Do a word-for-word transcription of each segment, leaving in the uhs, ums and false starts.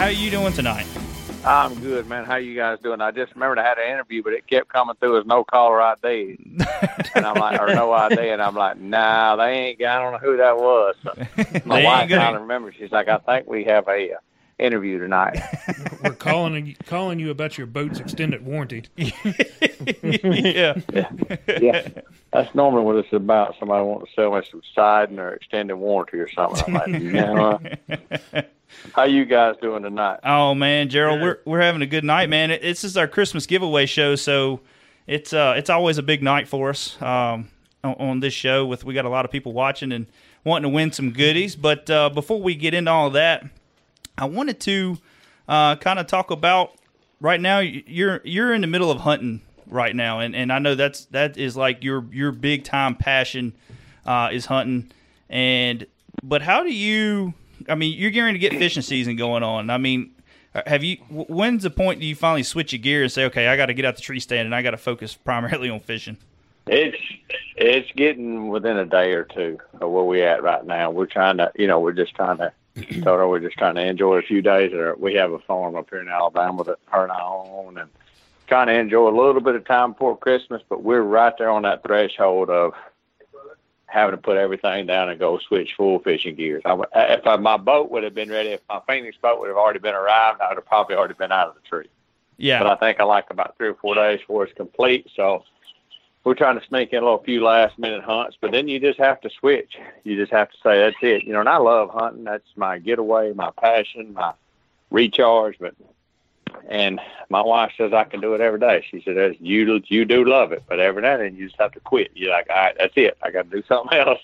how are you doing tonight? I'm good, man. How you guys doing? I just remembered I had an interview, but it kept coming through as no caller I D. And I'm like, or no I D. And I'm like, nah, they ain't, I don't know who that was. So my wife finally remembers. She's like, I think we have a uh, interview tonight. We're calling calling you about your boat's extended warranty. yeah. yeah. Yeah. That's normally what it's about. Somebody wants to sell me some siding or extended warranty or something. I'm like, yeah. How you guys doing tonight? Oh man, Gerald, we're we're having a good night, man. It, this is our Christmas giveaway show, so it's uh it's always a big night for us um on, on this show. With we got a lot of people watching and wanting to win some goodies. But uh, before we get into all of that, I wanted to uh, kind of talk about right now. You're you're in the middle of hunting right now, and, and I know that's that is like your your big time passion uh, is hunting. And but how do you? I mean, you're getting to get fishing season going on. I mean, have you? When's the point do you finally switch your gear and say, okay, I got to get out the tree stand and I got to focus primarily on fishing? It's it's getting within a day or two of where we at right now. We're trying to, you know, we're just trying to. Told her we're just trying to enjoy a few days. We have a farm up here in Alabama that her and I own, and trying to enjoy a little bit of time before Christmas. But we're right there on that threshold of having to put everything down and go switch full fishing gears. I, if I, my boat would have been ready, if my Phoenix boat would have already been arrived, I would have probably already been out of the tree. Yeah. But I think I like about three or four days before it's complete. So we're trying to sneak in a little few last minute hunts, but then you just have to switch. You just have to say, that's it. You know, and I love hunting. That's my getaway, my passion, my recharge. But, and my wife says I can do it every day. She said, you, you do love it, but every now and then you just have to quit. You're like, all right, that's it. I got to do something else.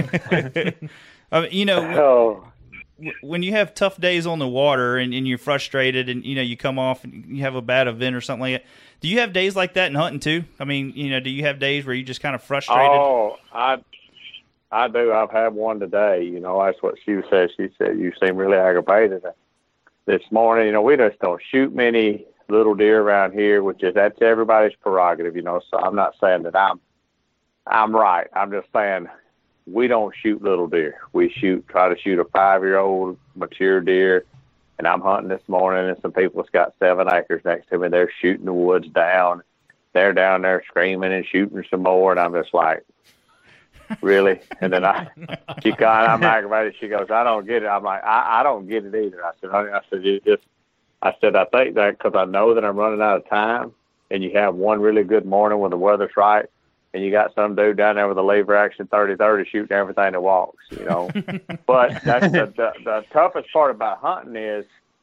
I mean, you know, oh. when you have tough days on the water and, and you're frustrated and, you know, you come off and you have a bad event or something like that, do you have days like that in hunting too? I mean, you know, do you have days where you just kind of frustrated? Oh, I, I do. I've had one today. You know, that's what she said. She said, you seem really aggravated this morning. You know, we just don't shoot many little deer around here, which is, that's everybody's prerogative, you know, so I'm not saying that I'm, I'm right. I'm just saying we don't shoot little deer. We shoot, try to shoot a five-year-old mature deer. And I'm hunting this morning, and some people's got seven acres next to me. They're shooting the woods down. They're down there screaming and shooting some more, and I'm just like, really? And then I, she kind of, I'm aggravated. She goes, I don't get it. I'm like, I, I don't get it either. I said, honey, I said, you just, I said, I think that because I know that I'm running out of time, and you have one really good morning when the weather's right, and you got some dude down there with a lever action thirty thirty shooting everything that walks, you know. But that's the, the, the toughest part about hunting is,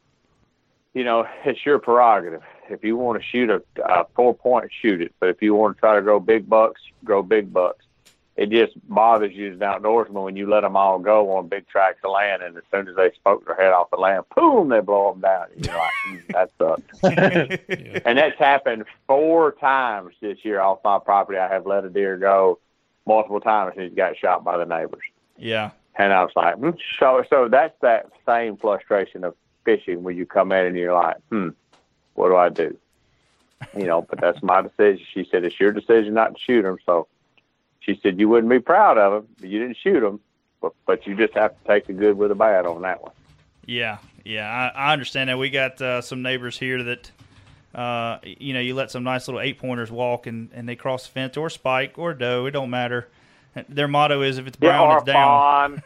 you know, it's your prerogative. If you want to shoot a, a four point, shoot it. But if you want to try to grow big bucks, grow big bucks. It just bothers you as an outdoorsman when you let them all go on big tracts of land, and as soon as they spoke their head off the land, boom, they blow them down. You're like, mm, that sucks. Yeah. And that's happened four times this year off my property. I have let a deer go multiple times, and he's got shot by the neighbors. Yeah. And I was like, mm. so so that's that same frustration of fishing where you come in and you're like, hmm, what do I do? You know, but that's my decision. She said, it's your decision not to shoot them, so she said, you wouldn't be proud of them, but you didn't shoot them, but, but you just have to take the good with the bad on that one. Yeah, yeah, I, I understand that. We got uh, some neighbors here that, uh, you know, you let some nice little eight-pointers walk, and, and they cross the fence, or spike, or doe, it don't matter. Their motto is, if it's brown, yeah, it's down.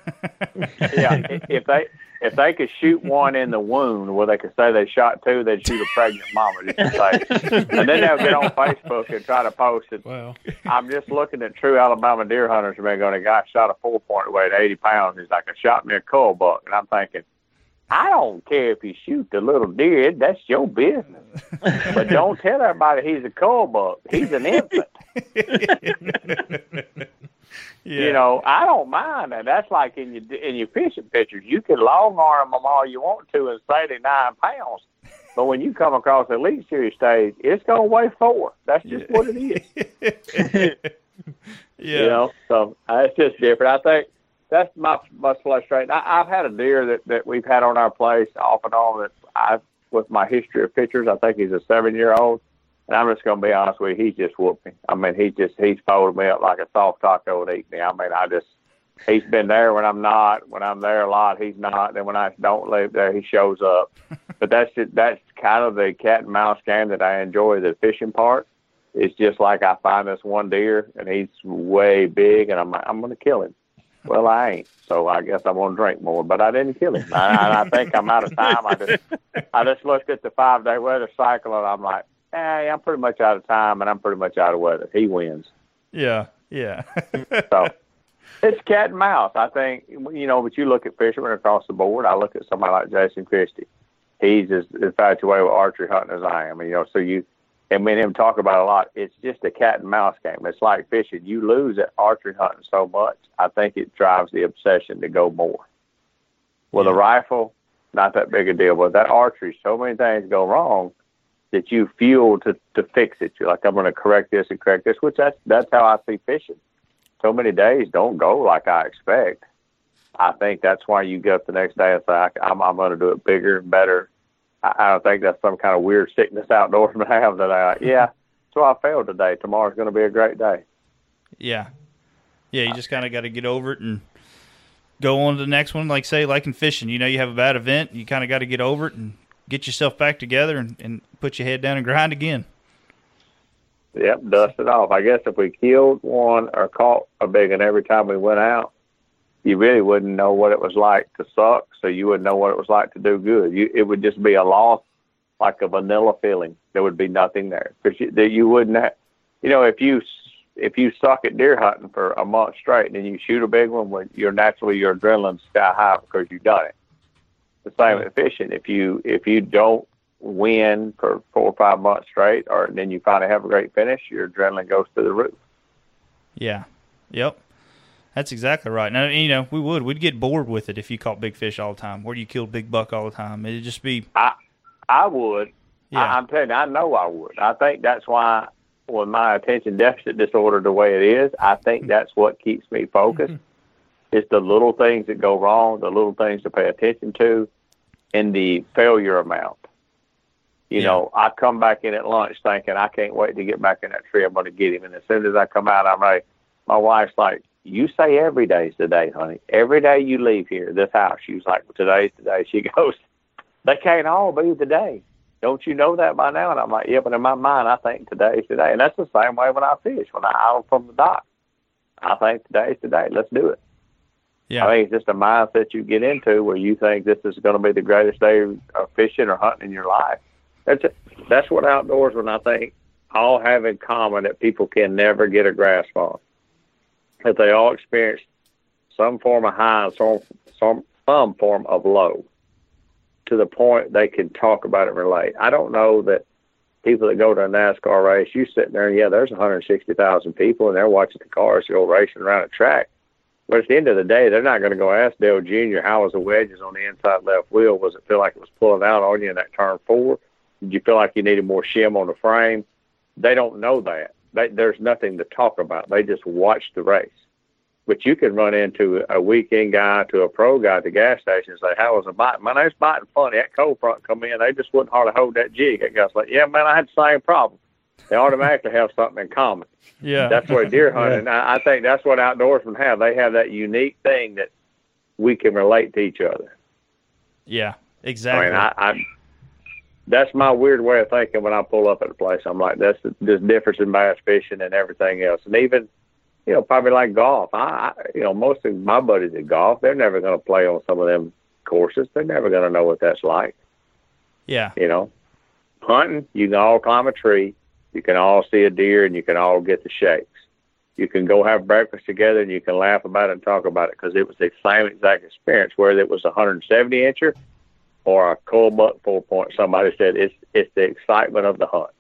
Yeah, if they if they could shoot one in the wound where they could say they shot two, they'd shoot a pregnant mama, just to say. And then they'll get on Facebook and try to post it. Wow. I'm just looking at true Alabama deer hunters and they're going, a guy shot a four-point weighed eighty pounds. He's like, I shot me a cull buck. And I'm thinking, I don't care if you shoot the little deer. That's your business. But don't tell everybody he's a cull buck. He's an infant. Yeah. You know, I don't mind that. That's like in your in your fishing pictures. You can long arm them all you want to and say they're nine pounds. But when you come across the Elite Series stage, it's going to weigh four. That's just yeah. what it is. Yeah. You know, so uh, it's just different. I think that's my most frustrating. I, I've had a deer that, that we've had on our place off and on that I, with my history of pictures, I think he's a seven-year-old. And I'm just going to be honest with you, he just whooped me. I mean, he just, he's folded me up like a soft taco would eat me. I mean, I just, He's been there when I'm not. When I'm there a lot, he's not. And when I don't live there, he shows up. But that's it, that's kind of the cat and mouse game that I enjoy. The fishing part. It's just like I find this one deer, and he's way big, and I'm like, I'm going to kill him. Well, I ain't, so I guess I'm going to drink more. But I didn't kill him. I, I think I'm out of time. I just, I just looked at the five-day weather cycle, and I'm like, hey, I'm pretty much out of time, and I'm pretty much out of weather. He wins. Yeah, yeah. So it's cat and mouse. I think, you know, but you look at fishermen across the board. I look at somebody like Jason Christie. He's as infatuated with archery hunting as I am. And, you know, so you, and me and him talk about it a lot. It's just a cat and mouse game. It's like fishing. You lose at archery hunting so much, I think it drives the obsession to go more. With yeah. a rifle, not that big a deal. But that archery, so many things go wrong that you fuel to, to fix it. You're like, I'm going to correct this and correct this, which that's, that's how I see fishing. So many days don't go like I expect. I think that's why you get up the next day and say, I'm, I'm going to do it bigger and better. I, I don't think that's some kind of weird sickness outdoorsman have that I, yeah, so I failed today. Tomorrow's going to be a great day. Yeah. Yeah, you just kind of got to get over it and go on to the next one. Like, say, like in fishing, you know, you have a bad event, you kind of got to get over it and get yourself back together and, and put your head down and grind again. Yep, dust it off. I guess if we killed one or caught a big one every time we went out, you really wouldn't know what it was like to suck, so you wouldn't know what it was like to do good. You, it would just be a loss, like a vanilla feeling. There would be nothing there. Because you, you wouldn't have, you know, if you if you suck at deer hunting for a month straight and then you shoot a big one, when you're naturally your adrenaline's sky high because you've done it. The same with fishing. If you if you don't win for four or five months straight, or then you finally have a great finish, your adrenaline goes through the roof. Yeah. Yep. That's exactly right. Now, you know, we would. We'd get bored with it if you caught big fish all the time, or you killed big buck all the time. It'd just be... I I would. Yeah. I, I'm telling you, I know I would. I think that's why, with my attention deficit disorder the way it is, I think that's what keeps me focused. It's the little things that go wrong, the little things to pay attention to, and the failure amount. You yeah. know, I come back in at lunch thinking, I can't wait to get back in that tree. I'm going to get him. And as soon as I come out, I'm ready. My wife's like, you say every day's today, honey. Every day you leave here, this house. She was like, well, today's today. She goes, they can't all be today. Don't you know that by now? And I'm like, yeah, but in my mind, I think today's today. And that's the same way when I fish, when I out from the dock. I think today's today. Let's do it. Yeah. I think it's just a mindset you get into where you think this is going to be the greatest day of fishing or hunting in your life. That's it. That's what outdoorsmen, I think, all have in common that people can never get a grasp on. That they all experience some form of high and some, some, some form of low to the point they can talk about it and relate. I don't know that people that go to a NASCAR race, you sitting there and, yeah, there's one hundred sixty thousand people and they're watching the cars go racing around a track. But at the end of the day, they're not going to go ask Dale Junior how was the wedges on the inside left wheel? Was it feel like it was pulling out on you in that turn four? Did you feel like you needed more shim on the frame? They don't know that. They, there's nothing to talk about. They just watch the race. But you can run into a weekend guy to a pro guy at the gas station and say, how was the biting? Man, they was biting funny. That cold front come in. They just wouldn't hardly hold that jig. That guy's like, yeah, man, I had the same problem. They automatically have something in common. Yeah. That's what deer hunting, yeah. I, I think that's what outdoorsmen have. They have that unique thing that we can relate to each other. Yeah, exactly. I mean, I, I that's my weird way of thinking when I pull up at a place. I'm like, that's the, the difference in bass fishing and everything else. And even, you know, probably like golf. I, I you know, most of my buddies at golf, they're never going to play on some of them courses. They're never going to know what that's like. Yeah. You know, hunting, you can all climb a tree. You can all see a deer and you can all get the shakes. You can go have breakfast together and you can laugh about it and talk about it because it was the same exact experience, whether it was a one hundred seventy incher or a cold buck four point. Somebody said it's it's the excitement of the hunt.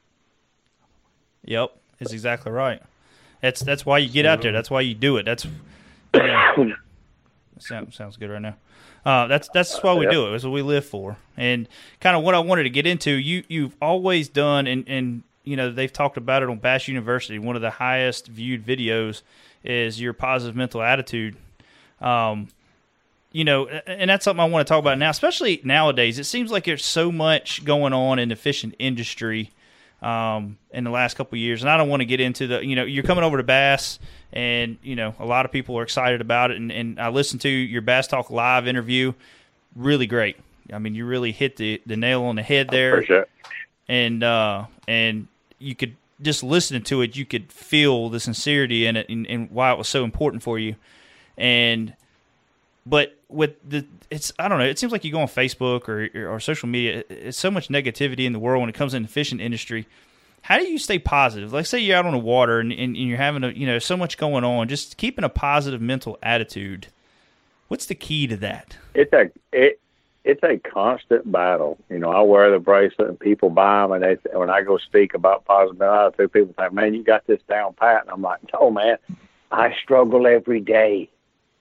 Yep, that's exactly right. That's that's why you get out there. That's why you do it. That's you know, sounds sounds good right now. Uh, that's that's why we yep. do it. That's what we live for. And kind of what I wanted to get into. You you've always done, and and you know they've talked about it on Bass University. One of the highest viewed videos is your positive mental attitude. Um, you know, and that's something I want to talk about now, especially nowadays. It seems like there's so much going on in the fishing industry um, in the last couple of years. And I don't want to get into the, you know, you're coming over to Bass, and, you know, a lot of people are excited about it. And, and I listened to your Bass Talk Live interview. Really great. I mean, you really hit the, the nail on the head there. I appreciate it. And, uh, and you could, just listening to it, you could feel the sincerity in it, and, and why it was so important for you. And, but with the, it's, I don't know, it seems like you go on Facebook or, or, or social media, it's so much negativity in the world when it comes in the fishing industry. How do you stay positive? Like, say you're out on the water and, and, and you're having a, you know, so much going on, just keeping a positive mental attitude. What's the key to that? It's a, it, It's a constant battle. You know, I wear the bracelet and people buy them, and they, when I go speak about positive attitude, people think, man, you got this down pat. And I'm like, no, man, I struggle every day.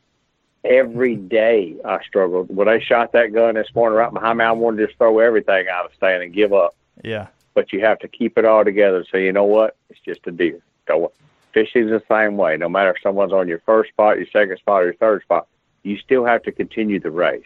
Every day I struggle. When they shot that gun this morning right behind me, I wanted to just throw everything out of stand and give up. Yeah. But you have to keep it all together. So you know what? It's just a deal. Go. Fishing's the same way. No matter if someone's on your first spot, your second spot, or your third spot, you still have to continue the race.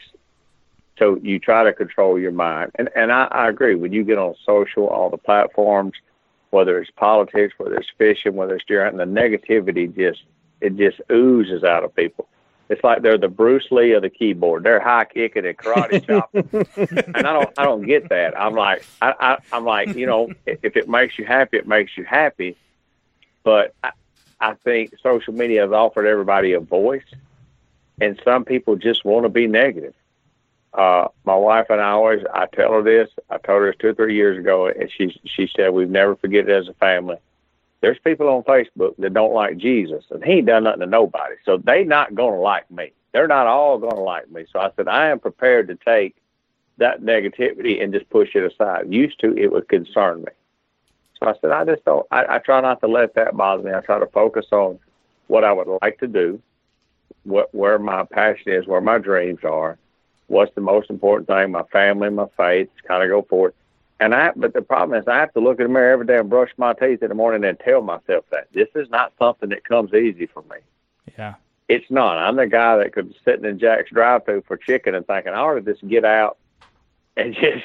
So you try to control your mind. And and I, I agree. When you get on social, all the platforms, whether it's politics, whether it's fishing, whether it's deer hunting, the negativity just, it just oozes out of people. It's like they're the Bruce Lee of the keyboard. They're high kicking and karate chopping. And I don't I don't get that. I'm like, I, I, I'm like, you know, if it makes you happy, it makes you happy. But I, I think social media has offered everybody a voice. And some people just want to be negative. Uh, my wife and I always, I tell her this, I told her this two or three years ago, and she she said, we've never forget it as a family. There's people on Facebook that don't like Jesus, and he ain't done nothing to nobody. So they not going to like me. They're not all going to like me. So I said, I am prepared to take that negativity and just push it aside. Used to, it would concern me. So I said, I just don't, I, I try not to let that bother me. I try to focus on what I would like to do, what where my passion is, where my dreams are. What's the most important thing? My family, my faith, kind of go for it. And I, but the problem is I have to look in the mirror every day and brush my teeth in the morning and tell myself that this is not something that comes easy for me. Yeah. It's not. I'm the guy that could be sitting in Jack's drive-thru for chicken and thinking, I ought to just get out and just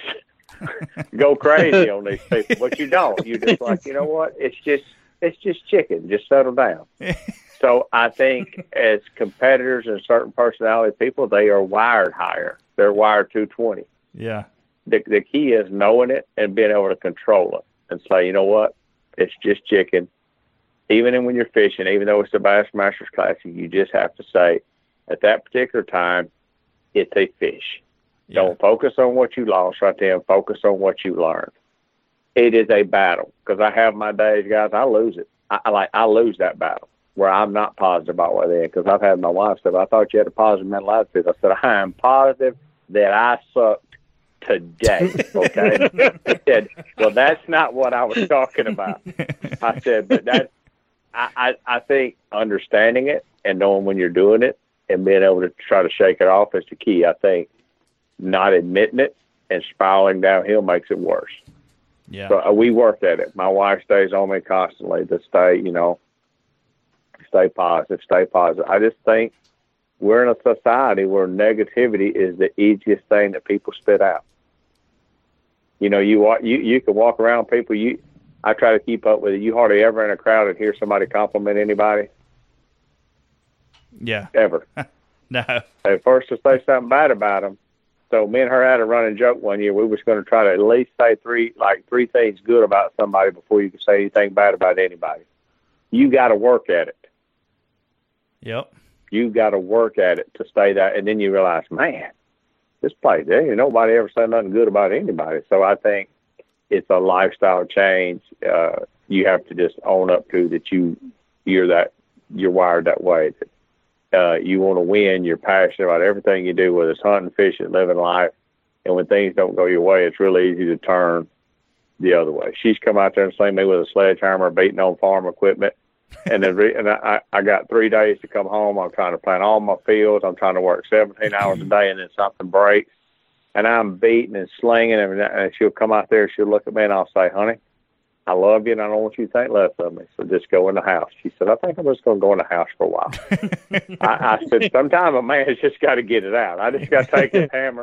go crazy on these people. But you don't. You're just like, you know what? It's just, it's just chicken. Just settle down. So I think as competitors and certain personality people, they are wired higher. They're wired two twenty. Yeah. The, the key is knowing it and being able to control it and say, you know what, it's just chicken. Even when you're fishing, even though it's the Bassmasters Classic, you just have to say, at that particular time, it's a fish. Yeah. Don't focus on what you lost right there and focus on what you learned. It is a battle, because I have my days, guys, I lose it. I, I like I lose that battle where I'm not positive about what they are, because I've had my wife say, I thought you had a positive mental attitude. I said, I am positive that I sucked today, okay? I said, well, that's not what I was talking about. I said, but that, I, I, I think understanding it and knowing when you're doing it and being able to try to shake it off is the key. I think not admitting it and spiraling downhill makes it worse. Yeah. So uh, we worked at it. My wife stays on me constantly to stay, you know, stay positive, stay positive. I just think we're in a society where negativity is the easiest thing that people spit out. You know, you walk, you you can walk around people. You, I try to keep up with it. You hardly ever in a crowd and hear somebody compliment anybody. Yeah. Ever. No. At first to say something bad about them. So me and her had a running joke one year. We was going to try to at least say three, like three things good about somebody before you can say anything bad about anybody. You got to work at it. Yep. You got to work at it to stay that. And then you realize, man, this place, there ain't nobody ever said nothing good about anybody. So I think it's a lifestyle change. Uh, you have to just own up to that. You, you're that, you're wired that way. Uh, you want to win. You're passionate about everything you do, whether it's hunting, fishing, living life. And when things don't go your way, it's really easy to turn the other way. She's come out there and seen me with a sledgehammer beating on farm equipment. And then, re- and I, I got three days to come home. I'm trying to plant all my fields. I'm trying to work seventeen hours a day, and then something breaks. And I'm beating and slinging, and, and she'll come out there, she'll look at me, and I'll say, honey, I love you, and I don't want you to think less of me, so just go in the house. She said, I think I'm just going to go in the house for a while. I, I said, sometimes a man's just got to get it out. I just got to take this hammer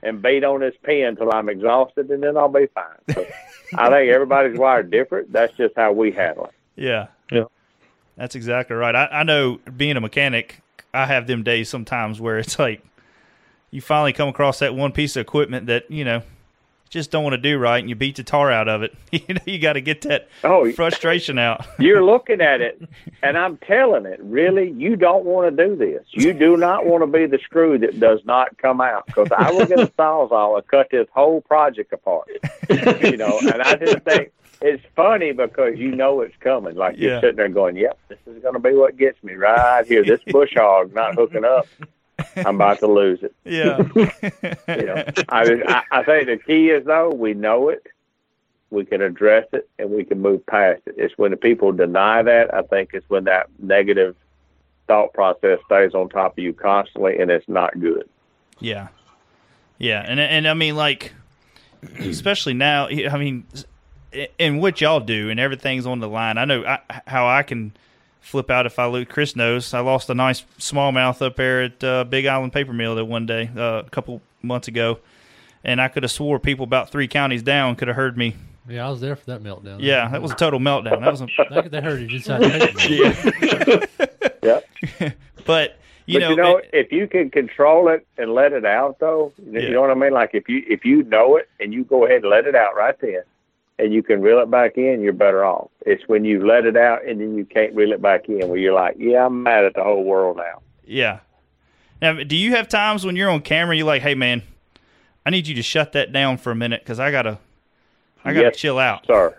and beat on this pen until I'm exhausted, and then I'll be fine. So I think everybody's wired different. That's just how we handle it. Yeah. Yeah. That's exactly right. I, I know being a mechanic, I have them days sometimes where it's like you finally come across that one piece of equipment that, you know, just don't want to do right, and you beat the tar out of it. You know, you got to get that oh, frustration out. You're looking at it, and I'm telling it, really, you don't want to do this. You do not want to be the screw that does not come out, because I will get a sawzall and cut this whole project apart. You know, and I just think it's funny because you know it's coming. Like you're yeah. sitting there going, yep, this is going to be what gets me right here. This bush hog not hooking up. I'm about to lose it. Yeah. You know, I, I I think the key is, though, we know it, we can address it, and we can move past it. It's when the people deny that, I think it's when that negative thought process stays on top of you constantly, and it's not good. Yeah. Yeah, and, and I mean, like, especially now, I mean, and what y'all do, and everything's on the line. I know I, how I can flip out if I lose. Chris knows I lost a nice smallmouth up there at uh, Big Island Paper Mill that one day uh, a couple months ago, and I could have swore people about three counties down could have heard me. Yeah, I was there for that meltdown. Yeah, that was a total meltdown. That was a, they, they heard it inside the paper mill. Yeah. But you but know, you know, it, if you can control it and let it out, though, you yeah. know what I mean. Like if you if you know it and you go ahead and let it out right then, and you can reel it back in, you're better off. It's when you let it out and then you can't reel it back in where you're like, yeah, I'm mad at the whole world now. Yeah. Now, do you have times when you're on camera, you're like, hey, man, I need you to shut that down for a minute because I got to I gotta yes, chill out. Sir.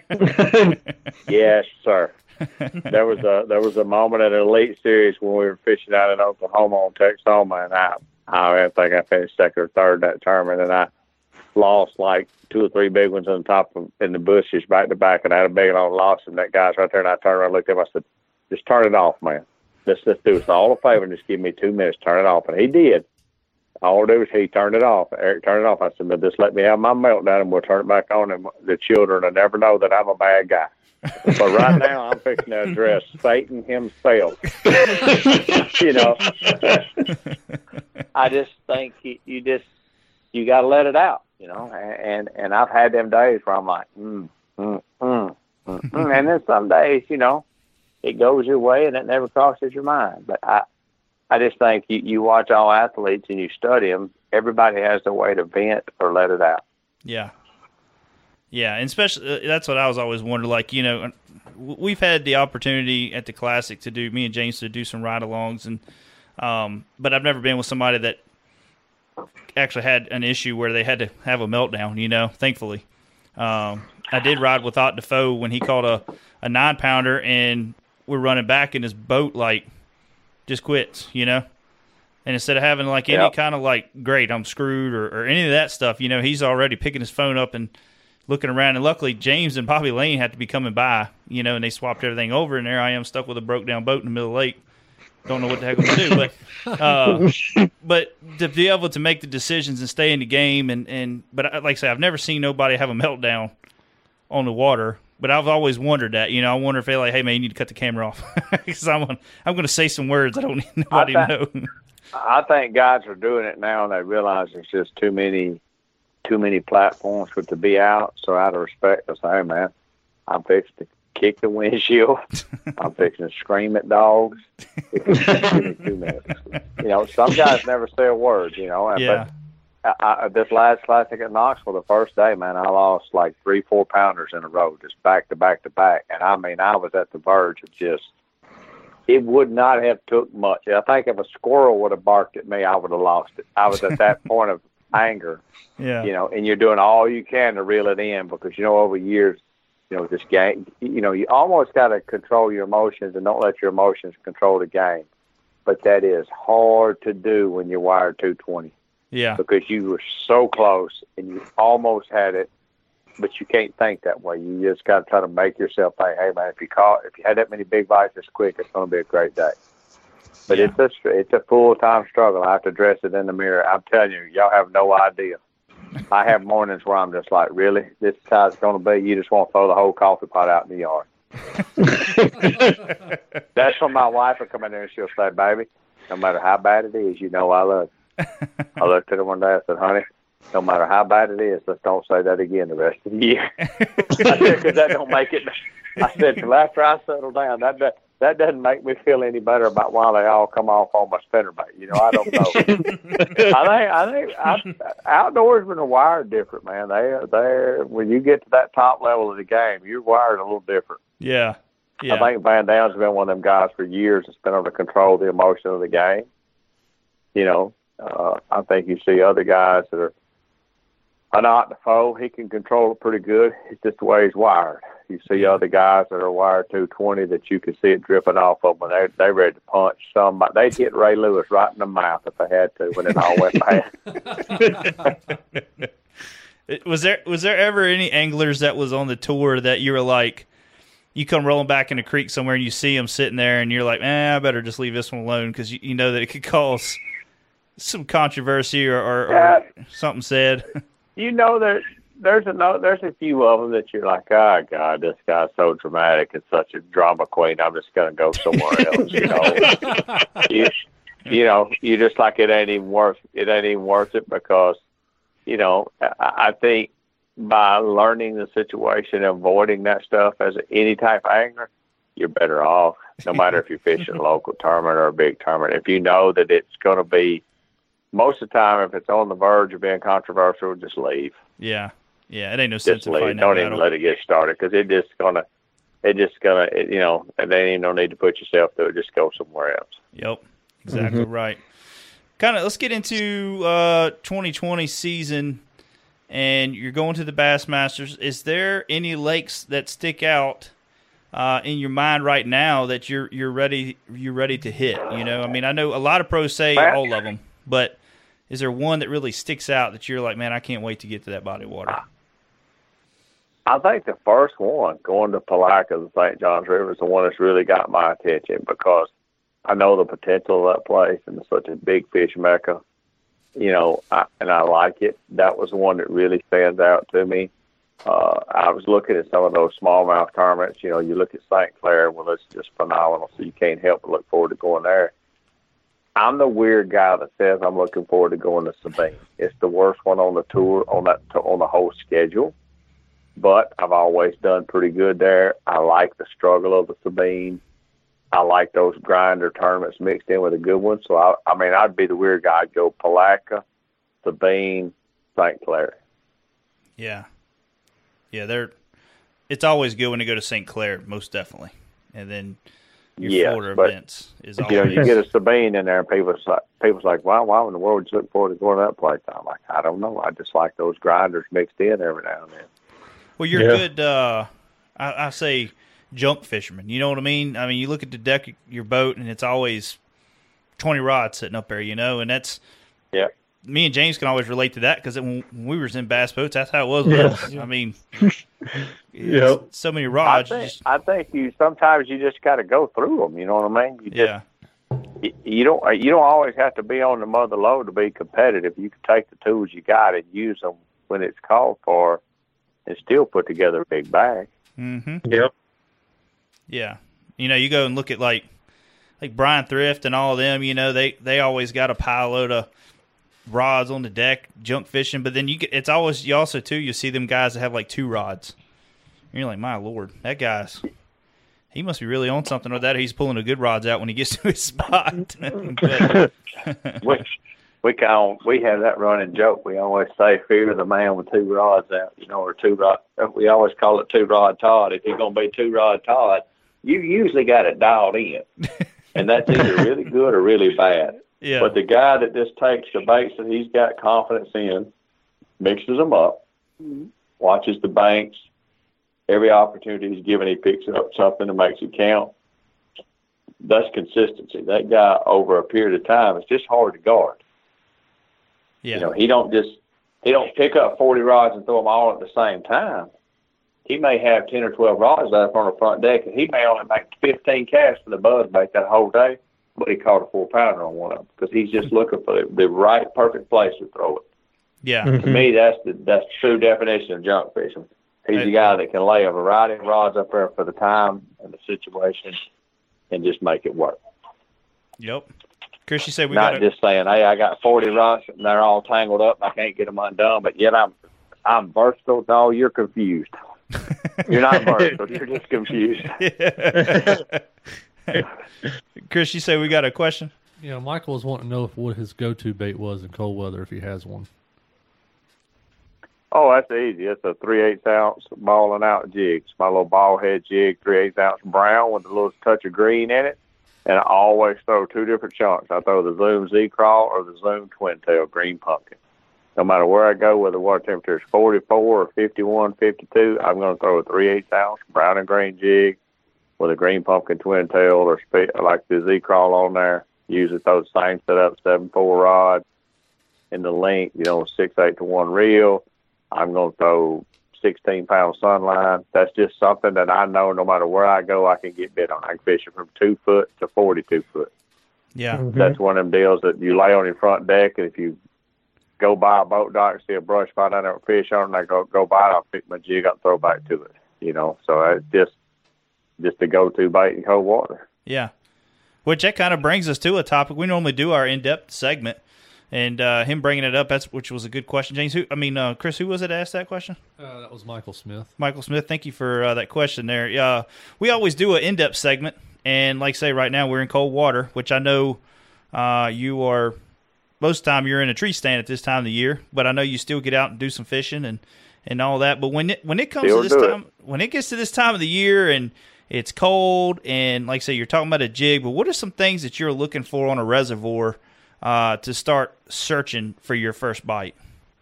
Yes, sir. There was a there was a moment at an Elite Series when we were fishing out in Oklahoma on Texoma, and I, I think I finished second or third that tournament, and I lost like two or three big ones on top of in the bushes back to back, and I had a big one loss, and that guy's right there, and I turned around and looked at him, I said, just turn it off, man. Let's just do us all a favor and just give me two minutes, turn it off. And he did. All it was he turned it off. Eric turned it off. I said, but just let me have my meltdown and we'll turn it back on, and the children will never know that I'm a bad guy. But right now I'm fixing to address Satan himself. You know, I just think you, you just, you got to let it out. You know, and, and I've had them days where I'm like, mm, mm, mm, mm, mm. And then some days, you know, it goes your way and it never crosses your mind. But I, I just think you, you watch all athletes and you study them, everybody has a way to vent or let it out. Yeah. Yeah, and especially, uh, that's what I was always wondering, like, you know, we've had the opportunity at the Classic to do, me and James to do some ride-alongs, and um, but I've never been with somebody that actually had an issue where they had to have a meltdown, you know, thankfully. Um, I did ride with Ott Defoe when he caught a, a nine-pounder, and we're running back, and his boat, like, just quits, you know? And instead of having, like, any yep. kind of, like, great, I'm screwed, or, or any of that stuff, you know, he's already picking his phone up and looking around. And luckily, James and Bobby Lane had to be coming by, you know, and they swapped everything over, and there I am stuck with a broke-down boat in the middle of the lake. Don't know what the heck I'm going to do. But, uh, but to be able to make the decisions and stay in the game, and, and but like I say, I've never seen nobody have a meltdown on the water. But I've always wondered that, you know, I wonder if they're like, hey, man, you need to cut the camera off. Because I'm, I'm going to say some words I don't need nobody I to know. I think guys are doing it now, and they realize there's just too many too many platforms for it to be out. So out of respect, I say, hey, man, I'm fixing to kick the windshield. I'm fixing to scream at dogs. Give me two minutes. You know, some guys never say a word, you know. Yeah. But I, I, this last Classic at Knoxville, the first day, man, I lost like three, four pounders in a row, just back to back to back. And I mean, I was at the verge of just, it would not have took much. I think if a squirrel would have barked at me, I would have lost it. I was at that point of anger, yeah. you know, and you're doing all you can to reel it in because, you know, over years, you know, this game, you know, you almost got to control your emotions and don't let your emotions control the game. But that is hard to do when you're wired two twenty. Yeah. Because you were so close and you almost had it, but you can't think that way. You just got to try to make yourself think, hey, man, if you caught, if you had that many big bites this quick, it's going to be a great day. But yeah. it's a it's a full time struggle. I have to address it in the mirror. I'm telling you, y'all have no idea. I have mornings where I'm just like, really, this is how it's going to be. You just want to throw the whole coffee pot out in the yard. That's when my wife will come in there and she'll say, baby, no matter how bad it is, you know I love I looked at her one day. I said, "Honey, no matter how bad it is, let's don't say that again the rest of the year." I said, "Because that don't make it." I said, "Till after I settle down, that that that doesn't make me feel any better about why they all come off on my spinnerbait. You know, I don't know. I think I think I, outdoorsmen are wired different, man. They they when you get to that top level of the game, you're wired a little different." Yeah. Yeah. I think Van Dam's been one of them guys for years that's been able to control the emotion of the game. You know, uh, I think you see other guys that are are not the foe. He can control it pretty good. It's just the way he's wired. You see other guys that are wired two twenty that you can see it dripping off of them. They're, they're ready to punch somebody. They'd hit Ray Lewis right in the mouth if they had to when it all went bad. Was there was there ever any anglers that was on the tour that you were like, you come rolling back in a creek somewhere and you see them sitting there and you're like, eh, I better just leave this one alone because you, you know that it could cause some controversy or, or, Yeah. or something said? You know, there, there's a no, there's a few of them that you're like, oh God, this guy's so dramatic and such a drama queen. I'm just gonna go somewhere else. You know, you, you know, you just like it ain't even worth it ain't even worth it because, you know, I, I think by learning the situation and avoiding that stuff as any type of angler, you're better off. No matter if you're fishing a local tournament or a big tournament, if you know that it's going to be. Most of the time, if it's on the verge of being controversial, just leave. Yeah, yeah, it ain't no sense Just in leave. fighting Don't that even battle. let it get started because it just gonna, it just gonna, it, you know, and there ain't no need to put yourself through it. Just go somewhere else. Yep, exactly right. Kind of, let's get into uh, twenty twenty season, and you're going to the Bassmasters. Is there any lakes that stick out uh, in your mind right now that you're you're ready you're ready to hit? You know, I mean, I know a lot of pros say Bass- all of them, but is there one that really sticks out that you're like, man, I can't wait to get to that body of water? I think the first one, going to Palatka, the Saint Johns River, is the one that's really got my attention because I know the potential of that place and it's such a big fish mecca, you know, I, and I like it. That was the one that really stands out to me. Uh, I was looking at some of those smallmouth tournaments. You know, you look at Saint Clair, well, it's just phenomenal, so you can't help but look forward to going there. I'm the weird guy that says I'm looking forward to going to Sabine. It's the worst one on the tour, on that on the whole schedule, but I've always done pretty good there. I like the struggle of the Sabine. I like those grinder tournaments mixed in with a good one. So, I, I mean, I'd be the weird guy. I'd go Palatka, Sabine, Saint Clair. Yeah. Yeah, they're. It's always good when you go to Saint Clair, most definitely. And then your Yes, Florida but, events is You know, always. you get a Sabine in there, and people's like, people's like, why, why in the world would you look forward to going to that place? I'm like, I don't know. I just like those grinders mixed in every now and then. Well, you're Yeah. good, uh, I, I say, junk fisherman. You know what I mean? I mean, you look at the deck of your boat, and it's always twenty rods sitting up there, you know, and that's. Yeah. Me and James can always relate to that because when we was in bass boats, that's how it was with Yeah. us. I mean, Yep. so many I rods. think, just, I think you sometimes you just got to go through them. You know what I mean? You just, yeah, you, you don't you don't always have to be on the mother load to be competitive. You can take the tools you got and use them when it's called for, and still put together a big bag. mm-hmm. Yep. Yeah. You know, you go and look at like like Brian Thrift and all of them, you know, they, they always got a pile load of rods on the deck, junk fishing, but then you get it's always you also too, you see them guys that have like two rods. And you're like, my Lord, that guy's he must be really on something with that. He's pulling the good rods out when he gets to his spot. But, we we can we have that running joke. We always say, "Fear the man with two rods out," you know, or two rod. We always call it two rod Todd. If you're gonna be two rod Todd, you usually got it dialed in, and that's either really good or really bad. yeah. But the guy that just takes the baits that he's got confidence in, mixes them up, watches the banks. Every opportunity he's given, he picks up something and makes it count. That's consistency. That guy, over a period of time, it's just hard to guard. yeah. You know, he don't just he don't pick up forty rods and throw them all at the same time. He may have ten or twelve rods left on the front deck, and he may only make fifteen casts for the buzzbait that whole day, but he caught a four pounder on one of them because he's just looking for the, the right, perfect place to throw it. yeah. To me, that's the that's the true definition of junk fishing. He's Hey. the guy that can lay a variety of rods up there for the time and the situation and just make it work. Yep. Chris, you said we Not got just saying, hey, I got forty rods and they're all tangled up. And I can't get them undone, but yet I'm I'm versatile. No, you're confused. You're not versatile. You're just confused. Chris, you say we got a question? Yeah, Michael was wanting to know if what his go-to bait was in cold weather, if he has one. Oh, that's easy. It's a three-eighths ounce ball and out jig. It's my little ball head jig, three-eighths ounce brown with a little touch of green in it. And I always throw two different chunks. I throw the Zoom Z-Crawl or the Zoom Twin Tail green pumpkin. No matter where I go, whether the water temperature is forty-four or fifty-one, fifty-two, I'm going to throw a three-eighths ounce brown and green jig with a green pumpkin twin tail or spe- like the Z-Crawl on there. Usually throw the same setup, seven four rod in the length, you know, six eight to one reel. I'm going to throw sixteen pound sunline. That's just something that I know no matter where I go, I can get bit on. I can fish it from two foot to forty-two foot. Yeah. Mhm. That's one of them deals that you lay on your front deck, and if you go by a boat dock and see a brush spot down there with fish on it, and I go, go by it, I'll pick my jig up and throw back to it, you know. So it's just, just a go-to bait in cold water. Yeah. Which that kind of brings us to a topic. We normally do our in-depth segment. And uh, him bringing it up, that's which was a good question, James. Who, I mean, uh, Chris, who was it that asked that question? Uh, that was Michael Smith. Michael Smith, thank you for uh, that question there. Uh, we always do an in-depth segment, and like I say, right now we're in cold water, which I know uh, you are, most of the time you're in a tree stand at this time of the year, but I know you still get out and do some fishing and, and all that. But when it, when it comes Still to this do time, it. when it gets to this time of the year and it's cold, and like I say, you're talking about a jig, but what are some things that you're looking for on a reservoir Uh, to start searching for your first bite?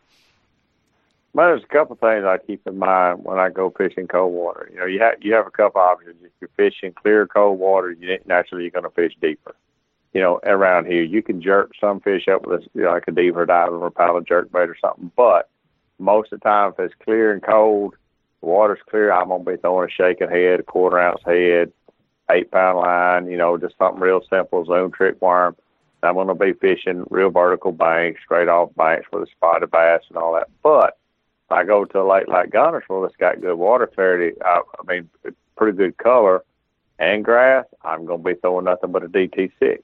Well, there's a couple of things I keep in mind when I go fishing cold water. You know, you have you have a couple options. If you're fishing clear cold water, you naturally you're going to fish deeper. You know, around here you can jerk some fish up with a, you know, like a deeper diver or paddle jerk bait or something. But most of the time, if it's clear and cold, the water's clear, I'm gonna be throwing a shaking head, a quarter ounce head, eight pound line. You know, just something real simple, Zoom trick worm. I'm going to be fishing real vertical banks, straight off banks with a spotted bass and all that. But if I go to a lake like Guntersville that's got good water clarity, I, I mean, pretty good color and grass, I'm going to be throwing nothing but a D T six.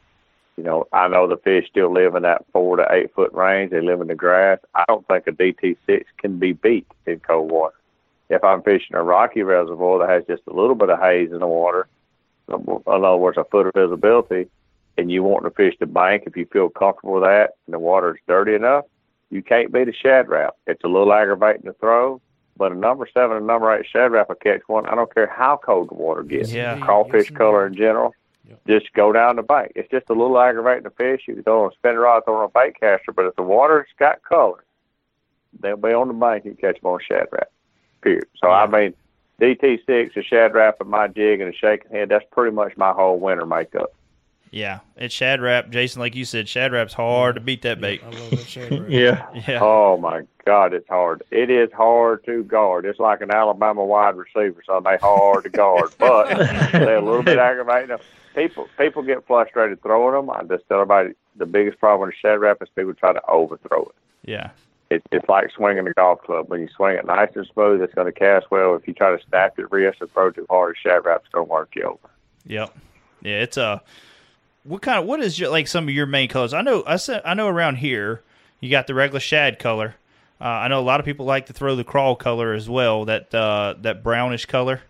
You know, I know the fish still live in that four to eight foot range. They live in the grass. I don't think a D T six can be beat in cold water. If I'm fishing a rocky reservoir that has just a little bit of haze in the water, in other words, a foot of visibility, and you want to fish the bank, if you feel comfortable with that and the water is dirty enough, you can't beat a shad rap. It's a little aggravating to throw, but a number seven and number eight shad rap will catch one. I don't care how cold the water gets. Yeah. Crawfish Yes, color in general, Yep. just go down the bank. It's just a little aggravating to fish. You can throw on a spinning rod, throw on a bait caster, but if the water's got color, they'll be on the bank and catch them on shad rap, period. So, I mean, D T six, a shad rap, and my jig, and a shaking head, that's pretty much my whole winter makeup. Yeah, it's shad rap. Jason, like you said, shad rap's hard to beat that bait. I love that shad rap. Yeah. Yeah. Oh, my God, it's hard. It is hard to guard. It's like an Alabama wide receiver, so they hard to guard. But they're a little bit aggravating. People people get frustrated throwing them. I just tell everybody the biggest problem with shad rap is people try to overthrow it. Yeah. It, it's like swinging a golf club. When you swing it nice and smooth, it's going to cast well. If you try to snap your wrist or throw too hard, a shad rap's going to work you over. Yep. Yeah, it's a. What kind of what is your, like some of your main colors? I know I said I know around here you got the regular shad color. Uh, I know a lot of people like to throw the crawl color as well, that uh, that brownish color.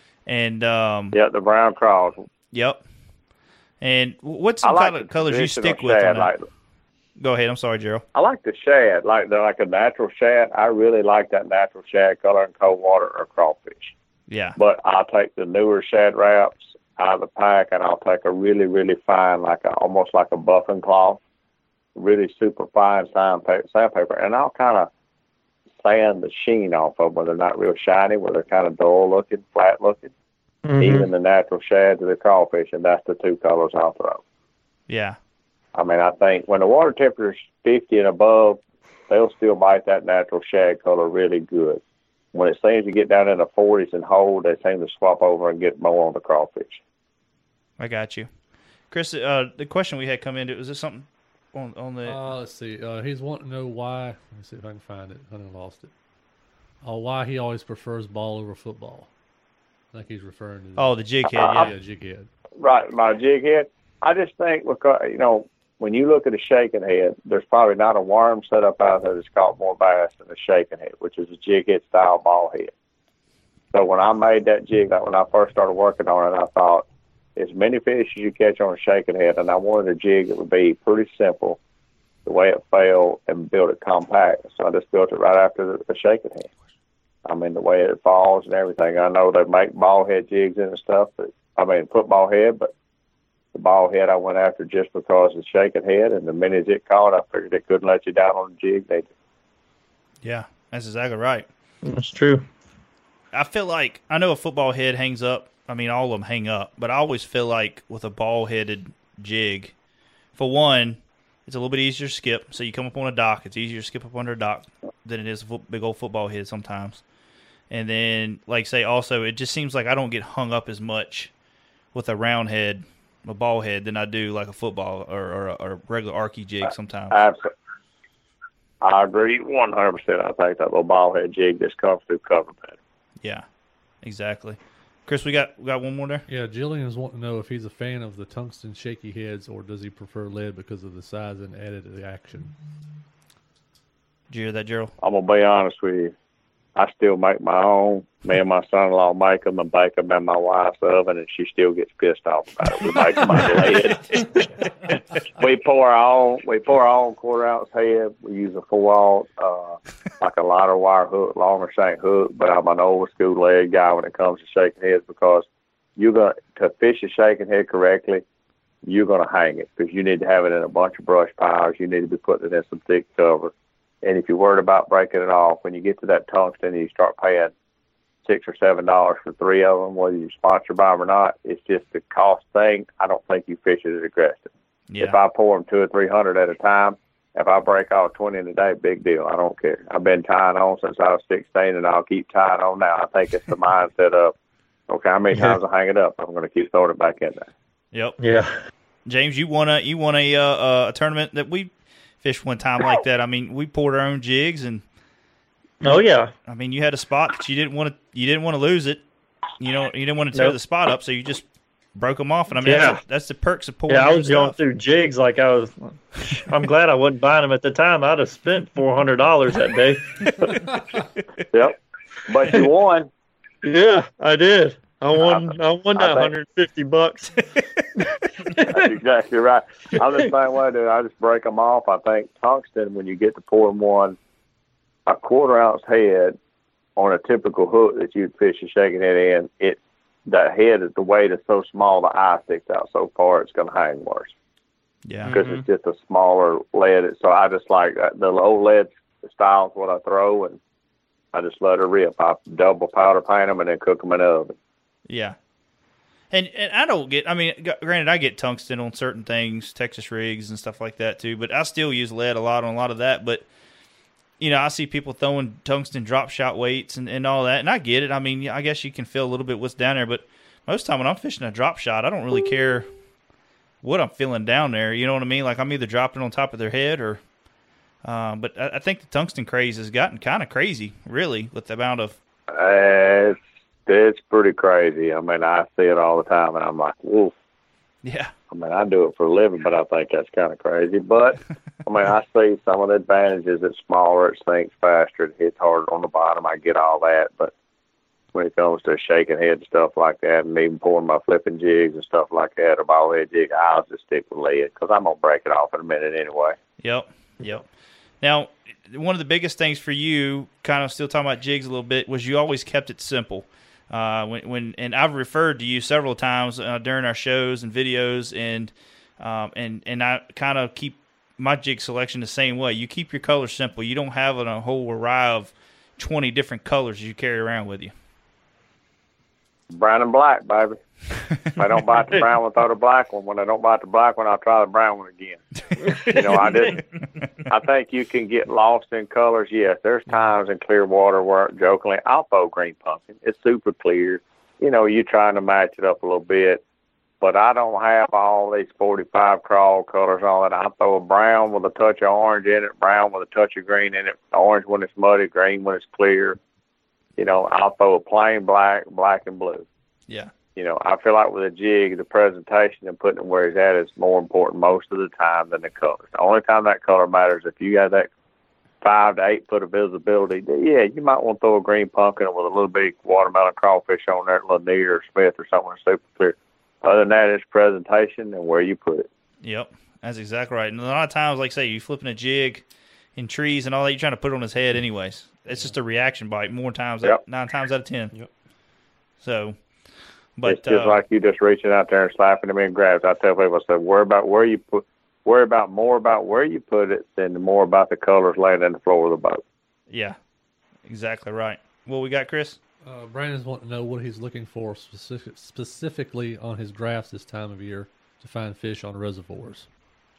And um, Yeah, the brown crawls. Yep. And what's I some like kind of the colors you traditional stick with? shad, On that? like, Go ahead. I'm sorry, Gerald. I like the shad, like the like a natural shad. I really like that natural shad color in cold water or crawfish. Yeah. But I'll take the newer shad wraps out of the pack, and I'll take a really, really fine, like a, almost like a buffing cloth, really super fine sandpaper, sandpaper, and I'll kind of sand the sheen off of them where they're not real shiny, where they're kind of dull looking, flat looking. Mhm. Even the natural shad to the crawfish, and that's the two colors I'll throw. Yeah. I mean, I think when the water temperature is fifty and above, they'll still bite that natural shad color really good. When it seems to get down in the forties and hold, they seem to swap over and get more on the crawfish. I got you. Chris, uh, the question we had come in, was this something on, on the... Uh, let's see. Uh, he's wanting to know why. Let me see if I can find it. I done lost it. Uh, why he always prefers ball over football. I think he's referring to. oh, the jig head, Uh, yeah. yeah, jig head. Right, my jig head. I just think, because, you know, when you look at a shaking head, there's probably not a worm set up out there that's caught more bass than a shaking head, which is a jig head style ball head. So when I made that jig, like when I first started working on it, I thought, as many fish as you catch on a shaking head, and I wanted a jig that would be pretty simple, the way it fell, and build it compact. So I just built it right after the, the shaking head. I mean, the way it falls and everything. I know they make ball head jigs and stuff, but I mean, football head, but the ball head I went after just because it's shaking head, and the minute it caught, I figured it couldn't let you down on the jig. They Yeah, that's exactly right. That's true. I feel like, I know a football head hangs up. I mean, all of them hang up, but I always feel like with a ball-headed jig, for one, it's a little bit easier to skip. So you come up on a dock, it's easier to skip up under a dock than it is a big old football head sometimes. And then, like say, also, it just seems like I don't get hung up as much with a round head, a ball head, than I do like a football or, or, a, or a regular arky jig sometimes. Absolutely. I agree one hundred percent. I think that little ball head jig just comes through cover better. Yeah, exactly. Chris, we got we got one more there? Yeah, Jillian's wanting to know if he's a fan of the tungsten shaky heads or does he prefer lead because of the size and added action. Did you hear that, Gerald? I'm going to be honest with you. I still make my own. Me and my son-in-law make them and bake them in my wife's oven, and she still gets pissed off about it. We make them out of lead. we pour our own. We pour our own quarter ounce head. We use a four aught, uh, like a lighter wire hook, longer shank hook. But I'm an old school lead guy when it comes to shaking heads, because you're going to fish a shaking head correctly. You're going to hang it because you need to have it in a bunch of brush piles. You need to be putting it in some thick cover. And if you're worried about breaking it off, when you get to that tungsten and you start paying six or seven dollars for three of them, whether you're sponsored by them or not, it's just a cost thing. I don't think you fish it as aggressive. Yeah. If I pour them two or three hundred at a time, if I break off twenty in a day, big deal. I don't care. I've been tying on since I was sixteen, and I'll keep tying on now. I think it's the mindset of, okay, how many times I hang it up? I'm going to keep throwing it back in there. Yep. Yeah. James, you won a you won a uh, a tournament that we fished one time like that. I mean, we poured our own jigs, and Oh yeah. I mean, you had a spot that you didn't want to you didn't want to lose it. You know, you didn't want to tear Nope. the spot up, so you just broke them off. And I mean, Yeah. that's, that's the perks of pouring. Yeah, I your was own going stuff. through jigs like I was. I'm glad I wasn't buying them at the time. I'd have spent four hundred dollars that day. Yep. But you won. Yeah, I did. I won. I won I that think- hundred fifty bucks. That's exactly right. I'm the same way, dude. I just break them off. I think tungsten, when you get to pouring one, a quarter ounce head on a typical hook that you'd fish a shaking head in, it that head is the weight is so small, the eye sticks out so far, it's going to hang worse Yeah. because it's just a smaller lead. So I just like that, the old lead style is what I throw, and I just let her rip. I double powder paint them and then cook them in the oven. Yeah. And and I don't get, I mean, g- granted, I get tungsten on certain things, Texas rigs and stuff like that too, but I still use lead a lot on a lot of that. But, you know, I see people throwing tungsten drop shot weights and, and all that, and I get it. I mean, I guess you can feel a little bit what's down there, but most of the time when I'm fishing a drop shot, I don't really care what I'm feeling down there. You know what I mean? Like I'm either dropping on top of their head or, uh, but I, I think the tungsten craze has gotten kind of crazy, really, with the amount of, Uh, it's, it's pretty crazy. I mean, I see it all the time, and I'm like, woof. yeah. I mean, I do it for a living, but I think that's kind of crazy. But, I mean, I see some of the advantages. It's smaller, it sinks faster, it hits harder on the bottom. I get all that. But when it comes to shaking head and stuff like that, and even pouring my flipping jigs and stuff like that, or ball head jig, I'll just stick with lead because I'm going to break it off in a minute anyway. Yep, yep. Now, one of the biggest things for you, kind of still talking about jigs a little bit, was you always kept it simple. Uh, when, when and I've referred to you several times uh, during our shows and videos, and um, and and I kind of keep my jig selection the same way. You keep your colors simple. You don't have a whole array of twenty different colors you carry around with you. Brown and black, baby. If I don't bite the brown one, throw the black one. When I don't bite the black one, I'll try the brown one again. You know, I just, I think you can get lost in colors. Yes, there's times in clear water where, jokingly, I'll throw green pumpkin. It's super clear. You know, you're trying to match it up a little bit. But I don't have all these forty-five crawl colors on it. I throw a brown with a touch of orange in it, brown with a touch of green in it, orange when it's muddy, green when it's clear. You know, I'll throw a plain black, black and blue. Yeah. you know, I feel like with a jig, the presentation and putting it where he's at is more important most of the time than the colors. The only time that color matters if you got that five to eight foot of visibility. Yeah, you might want to throw a green pumpkin with a little big watermelon crawfish on there, Lanier or Smith or something super clear. Other than that, it's presentation and where you put it. Yep, that's exactly right. And a lot of times, like I say, you flipping a jig in trees and all that, you're trying to put it on his head anyways. It's just a reaction bite more times, yep. nine times out of ten. Yep. So, but it's just uh, like you just reaching out there and slapping them in grabs. I tell people, I said, worry about where you put, worry about more about where you put it than more about the colors laying in the floor of the boat. Yeah, exactly right. What we got, Chris? Uh, Brandon's wanting to know what he's looking for specific, specifically on his graphs this time of year to find fish on reservoirs.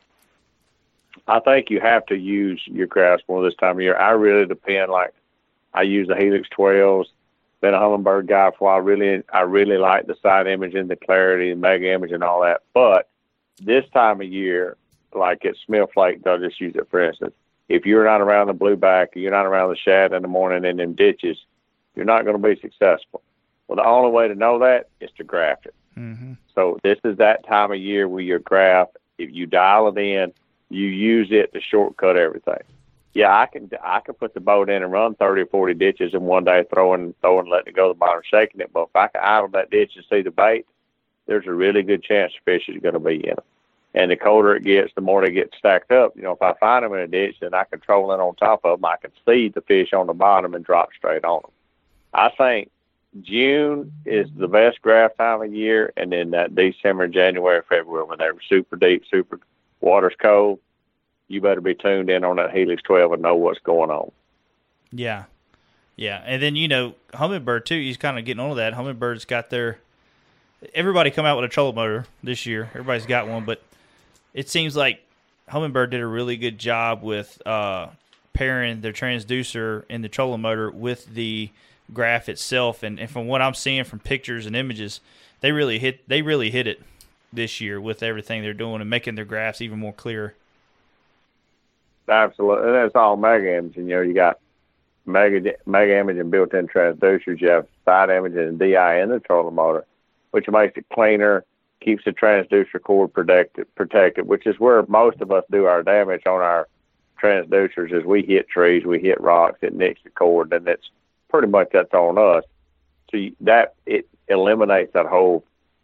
I think you have to use your graphs more this time of year. I really depend. Like I use the Helix twelves. Been a Humminbird guy for a while. I really, I really like the side imaging, the clarity, the mega image, and all that. But this time of year, like at Smith Lake, they'll just use it for instance. If you're not around the blueback, you're not around the shad in the morning in them ditches, you're not going to be successful. Well, the only way to know that is to graph it. Mm-hmm. So this is that time of year where your graph, if you dial it in, you use it to shortcut everything. Yeah, I can I can put the boat in and run thirty or forty ditches in one day, throwing, throwing, letting it go to the bottom, shaking it. But if I can idle that ditch and see the bait, there's a really good chance the fish is going to be in it. And the colder it gets, the more they get stacked up. You know, if I find them in a ditch, then I can troll in on top of them. I can see the fish on the bottom and drop straight on them. I think June is the best graph time of year, and then that December, January, February, when they're super deep, super water's cold, you better be tuned in on that Helix twelve and know what's going on. Yeah. Yeah. And then, you know, Humminbird, too, he's kind of getting on to that. Hummingbird's got their – everybody come out with a trolling motor this year. Everybody's got one. But it seems like Humminbird did a really good job with uh, pairing their transducer and the trolling motor with the graph itself. And, and from what I'm seeing from pictures and images, they really hit they really hit it this year with everything they're doing and making their graphs even more clear. Absolutely. And that's all mega imaging. You know, you got mega mega imaging built-in transducers. You have side imaging and D I in the trolling motor, which makes it cleaner, keeps the transducer cord protected, protected, which is where most of us do our damage on our transducers is we hit trees, we hit rocks, it nicks the cord, and it's pretty much that's on us. So you, that it eliminates that whole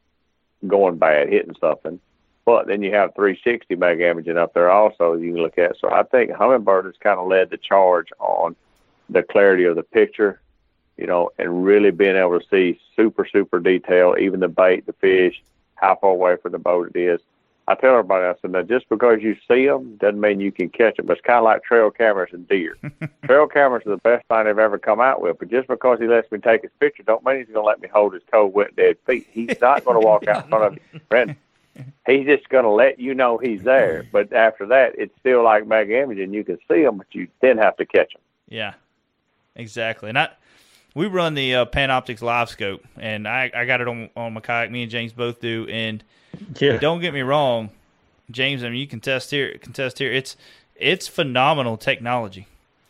going bad, hitting something. But then you have three sixty mega imaging up there also you can look at. So I think Humminbird has kind of led the charge on the clarity of the picture, you know, and really being able to see super, super detail, even the bait, the fish, how far away from the boat it is. I tell everybody, I said, now just because you see them doesn't mean you can catch them. It's kind of like trail cameras and deer. Trail cameras are the best thing they've ever come out with, but just because he lets me take his picture don't mean he's going to let me hold his cold, wet, dead feet. He's not going to walk out in front of you. Brandon, he's just going to let you know he's there. But after that, it's still like mega imaging. You can see them, but you then have to catch them. Yeah, exactly. And I, we run the uh, Panoptix Live Scope, and I, I got it on, on my kayak. Me and James both do, and Yeah. don't get me wrong, James, I mean, you can test here, contest here. It's it's phenomenal technology,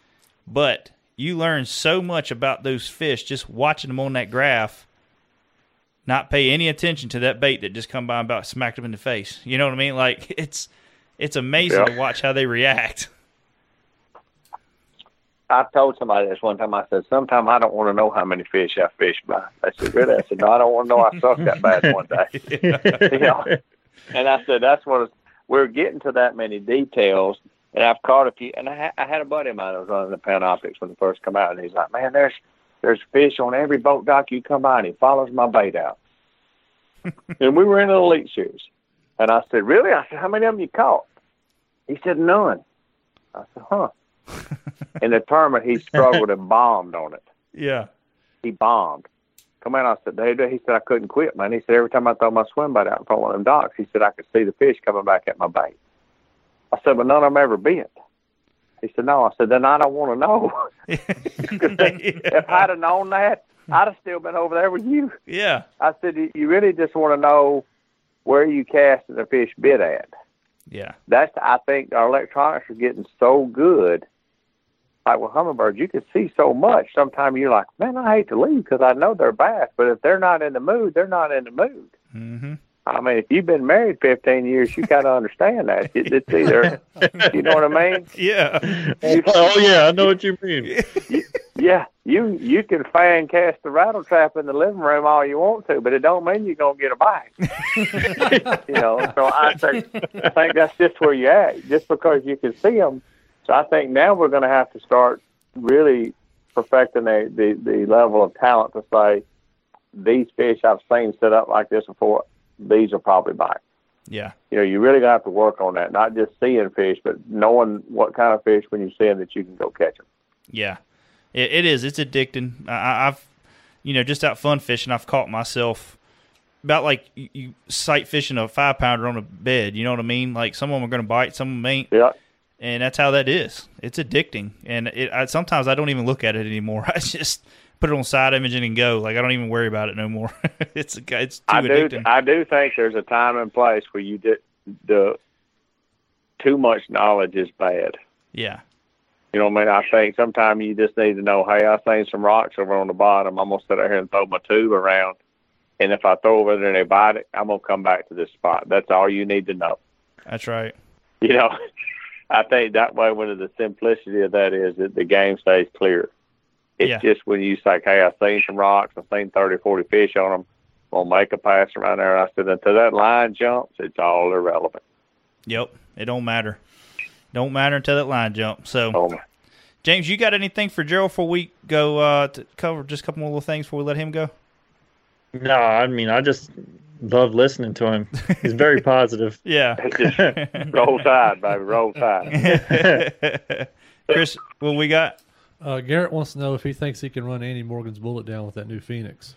but you learn so much about those fish just watching them on that graph. Not pay any attention to that bait that just come by and about smacked them in the face. You know what I mean? Like it's it's amazing Yeah. to watch how they react. I told somebody this one time. I said, sometimes I don't want to know how many fish I fish by. I said, really? I said, no, I don't want to know I sucked that bad one day. You know? And I said, that's what it's, we're getting to that many details. And I've caught a few. And I, ha- I had a buddy of mine that was running the Panoptix when it first come out. And he's like, man, there's there's fish on every boat dock you come by. And he follows my bait out. And we were in an elite series. And I said, really? I said, how many of them you caught? He said, none. I said, huh. In the tournament, he struggled and bombed on it. Yeah. He bombed. Come in, I said, Dave, he said, I couldn't quit, man. He said, every time I throw my swim bait out in front of one of them docks, he said, I could see the fish coming back at my bait. I said, but none of them ever bit. He said, no. I said, then I don't want to know. If I'd have known that, I'd have still been over there with you. Yeah. I said, you really just want to know where you cast and the fish bit at. Yeah. That's, I think our electronics are getting so good like with hummingbirds, you can see so much. Sometimes you're like, man, I hate to leave because I know they're bass, but if they're not in the mood, they're not in the mood. Mm-hmm. I mean, if you've been married fifteen years, you got to understand that. It, it's either, you know what I mean? Yeah. You, Oh yeah, I know what you mean. yeah, you you can fan cast the rattle trap in the living room all you want to, but it don't mean you're gonna get a bite. You know, so I think I think that's just where you at. Just because you can see them, so I think now we're going to have to start really perfecting the, the the level of talent to say these fish I've seen set up like this before. These will probably bite. Yeah. You know, you really got to have to work on that. Not just seeing fish, but knowing what kind of fish when you see them that you can go catch them. Yeah, it, it is. It's addicting. I, I've, you know, just out fun fishing, I've caught myself about like you, you sight fishing a five pounder on a bed. You know what I mean? Like some of them are going to bite, some of them ain't. Yeah. And that's how that is. It's addicting. And it, I, sometimes I don't even look at it anymore. I just put it on side imaging and go. Like I don't even worry about it no more. it's it's too I do, addicting. I do think there's a time and place where you did the too much knowledge is bad. Yeah. You know what I mean? I think sometimes you just need to know, hey, I seen some rocks over on the bottom. I'm going to sit out here and throw my tube around. And if I throw over there and they bite it, I'm going to come back to this spot. That's all you need to know. That's right. You know, I think that way, one of the simplicity of that is that the game stays clear. It's Yeah. just when you say, hey, I've seen some rocks, I've seen thirty, forty fish on them, I'm going to make a pass around there. I said, until that line jumps, it's all irrelevant. Yep. It don't matter. Don't matter until that line jumps. So, Oh, James, you got anything for Gerald before we go uh, to cover just a couple more little things before we let him go? No, I mean I just love listening to him. He's very positive. Yeah. it's just roll tide, baby, roll tide. Chris, what we got? Uh, Garrett wants to know if he thinks he can run Andy Morgan's bullet down with that new Phoenix.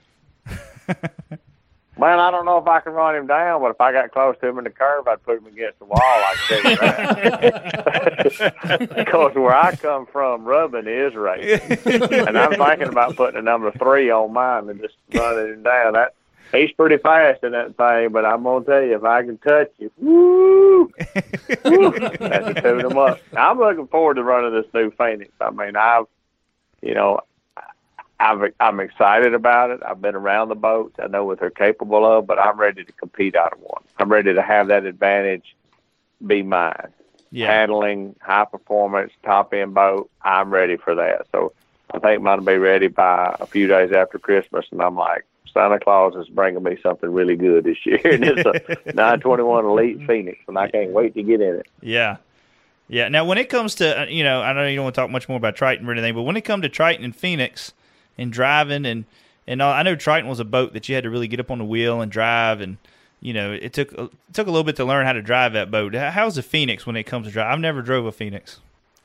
Man, I don't know if I can run him down, but if I got close to him in the curve, I'd put him against the wall. I can tell you that. Because where I come from, rubbing is racing. And I'm thinking about putting a number three on mine and just running him down. That He's pretty fast in that thing, but I'm going to tell you, if I can touch you, woo, woo, that's to tune him up. I'm looking forward to running this new Phoenix. I mean, I've, you know, I've, I'm excited about it. I've been around the boats. I know what they're capable of, but I'm ready to compete out of one. I'm ready to have that advantage be mine. Yeah. Handling, high performance, top end boat. I'm ready for that. So I think mine will be ready by a few days after Christmas. And I'm like, Santa Claus is bringing me something really good this year. And it's a nine twenty-one Elite Phoenix, and I can't wait to get in it. Yeah. Yeah. Now, when it comes to, you know, I know you don't want to talk much more about Triton or anything, but when it comes to Triton and Phoenix and driving and, and all, I know Triton was a boat that you had to really get up on the wheel and drive, and, you know, it took it took a little bit to learn how to drive that boat. How's the Phoenix when it comes to drive? I've never drove a Phoenix.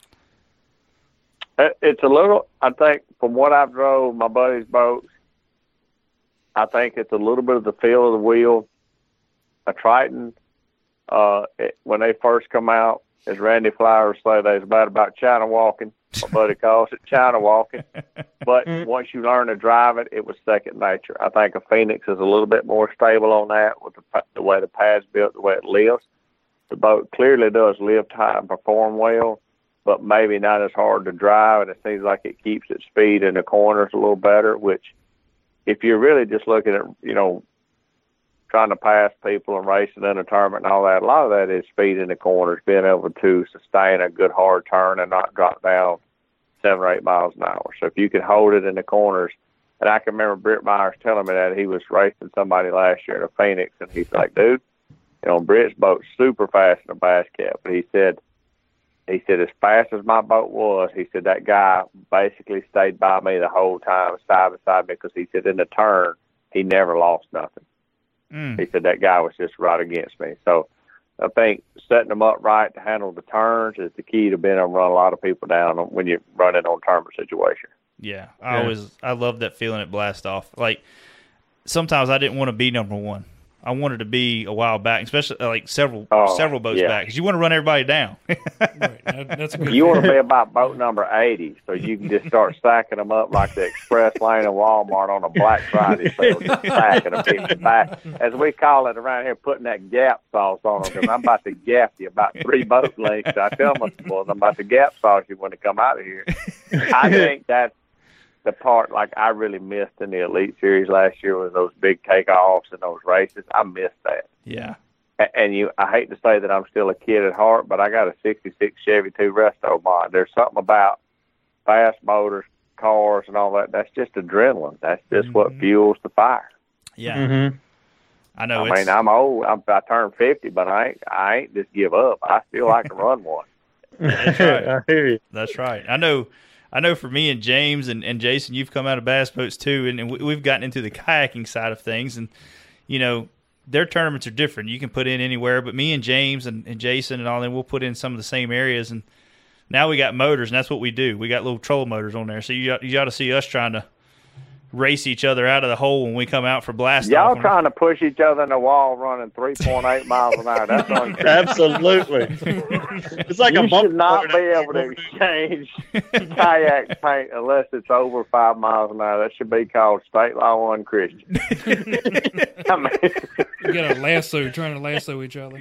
It's a little, I think, from what I've drove my buddy's boats, I think it's a little bit of the feel of the wheel. A Triton, uh, it, when they first come out, as Randy Flowers say, they was about about China walking. My buddy calls it China walking. But once you learn to drive it, it was second nature. I think a Phoenix is a little bit more stable on that with the, the way the pad's built, the way it lifts. The boat clearly does lift high and perform well, but maybe not as hard to drive, and it seems like it keeps its speed in the corners a little better, which if you're really just looking at, you know, trying to pass people and racing in a tournament and all that, a lot of that is speed in the corners, being able to sustain a good hard turn and not drop down seven or eight miles an hour. So if you can hold it in the corners, and I can remember Britt Myers telling me that he was racing somebody last year in a Phoenix, and he's like, dude, you know, Britt's boat's super fast in a bass cap, but he said, He said, as fast as my boat was, he said, that guy basically stayed by me the whole time, side by side, because he said in the turn, he never lost nothing. Mm. He said, that guy was just right against me. So I think setting them up right to handle the turns is the key to being able to run a lot of people down when you're running on tournament situation. Yeah. I Yeah. always, I love that feeling at blast off. Like, sometimes I didn't want to be number one. I wanted to be a while back, especially uh, like several Oh, several boats yeah. back, because you want to run everybody down. Right. That, that's a good. You want to be about boat number eighty, so you can just start stacking them up like the express lane of Walmart on a Black Friday sale, just stacking them people back, as we call it around here, putting that gap sauce on them. Because I'm about to gap you about three boat lengths. I tell my boys, I'm about to gap sauce you when they come out of here. I think that's the part like I really missed in the Elite Series last year was those big takeoffs and those races. I missed that. Yeah. And you, I hate to say that I'm still a kid at heart, but I got a sixty-six Chevy two Resto mod. There's something about fast motors, cars, and all that. That's just adrenaline. That's just Mm-hmm. what fuels the fire. Yeah. Mm-hmm. I know. I it's, mean, I'm old. I'm, I turned fifty, but I ain't, I ain't just give up. I still like to run one. That's right. I hear you. That's right. I know. I know for me and James and, and Jason, you've come out of bass boats too, and, and we, we've gotten into the kayaking side of things. And, you know, their tournaments are different. You can put in anywhere, but me and James and, and Jason and all them, we'll put in some of the same areas. And now we got motors, and that's what we do. We got little troll motors on there. So you got, you got to see us trying to race each other out of the hole when we come out for blast Y'all off. trying to push each other in the wall running three point eight miles an hour. That's on Absolutely. It's like you a bump should not be able to exchange kayak paint unless it's over five miles an hour. That should be called state law unchristian. I mean, You got a lasso trying to lasso each other.